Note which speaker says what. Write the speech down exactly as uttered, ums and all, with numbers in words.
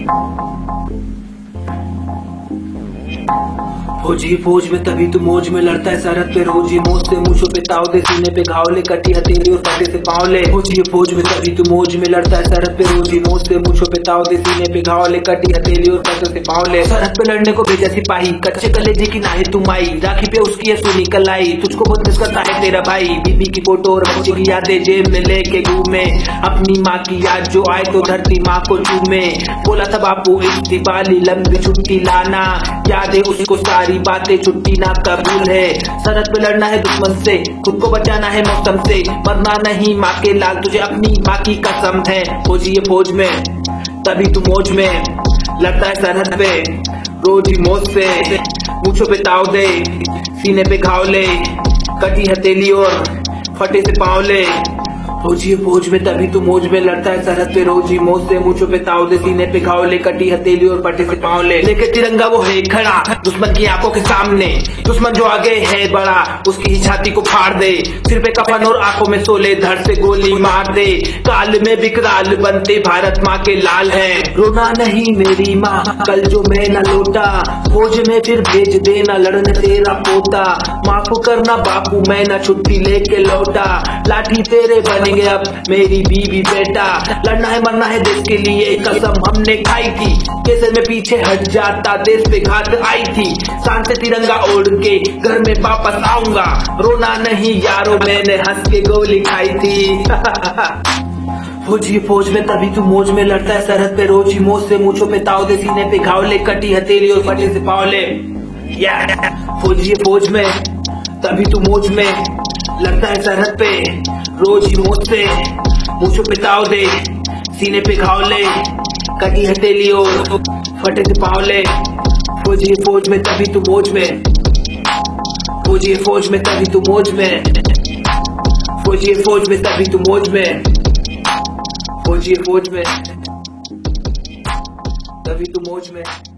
Speaker 1: फौजी फौज में तभी तू मौज में लड़ता है सरहद पे रोजी मौज से मूछों पे ताव दे सीने पे घाव ले कटी हथेली और फटे से पाँव ले। फौजी फौज में तभी तू मौज में लड़ता है सरहद पे रोजी मौज से मूछों पे ताव दे सीने पे घाव ले कटी हथेली और फटे से पाँव ले। सरहद पे लड़ने को भेजा सिपाही कच्चे कलेजे की नाहे तू माई राखी पे उसकी है सुनी कलाई तुझको बहुत मिस करता है तेरा भाई बीबी की फोटो और बच्चे की यादें जेब में लेके घूमे अपनी माँ की याद जो आए तो धरती माँ को चूमे। बोला था बापू इस दिवाली लंबी छुट्टी लाना याद है उसको सारी बातें छुट्टी ना कबूल है। सरहद पे लड़ना है दुश्मन से खुद को बचाना है मौसम से मरना नहीं माँ के लाल तुझे अपनी माँ की कसम है। फौजी ये फौज में तभी तू मौज में लड़ता है सरहद पे रोज ही मौज से मूछों पे ताव दे सीने पे घाव ले कटी हथेली और फटे से पाँव ले। फौजी फौज में तभी तू मौज में लड़ता है सरहद पे रोज ही मौज से मूछों पे ताव दे सीने पे घाव ले कटी हथेली और फटे से पाँव ले। लेके तिरंगा वो है खड़ा दुश्मन की आंखों के सामने दुश्मन जो आगे है बड़ा उसकी ही छाती को फाड़ दे सिर पे कफन और आंखों में सोले धड़ से गोली मार दे। काल में विकराल बनते भारत माँ के लाल है रोना नहीं मेरी माँ कल जो मैं न लौटा फौज में फिर भेज देना लड़ने तेरा पोता माफ करना बापू मैं न छुट्टी लेके लौटा लाठी तेरे बनेंगे अब मेरी बीवी बेटा लड़ना है मरना है देश के लिए कसम हमने खाई थी कैसे मैं पीछे हट जाता देश पे घात आई थी शान से तिरंगा ओढ़ के घर में वापस आऊंगा रोना नहीं यारो मैंने हंस के गोली खाई थी। फौजी फौज में तभी तू मौज में लड़ता है सरहद पे रोज ही मौज से मूछों पे ताव दे सीने पे घाव ले कटी हथेली और फटे से पाँव ले। फौजी फौज में तभी तू मौज में लड़ता है सरहद पे रोज ही मौज से मूछों पे ताव दे सीने पे घाव ले कटी हथेली और फटे से पाँव ले। फौजी फौज में तभी तू मौज में फौजी फौज में तभी तू मौज में फौजी फौज में तभी तू मौज में फौजी फौज में तभी तू मौज में।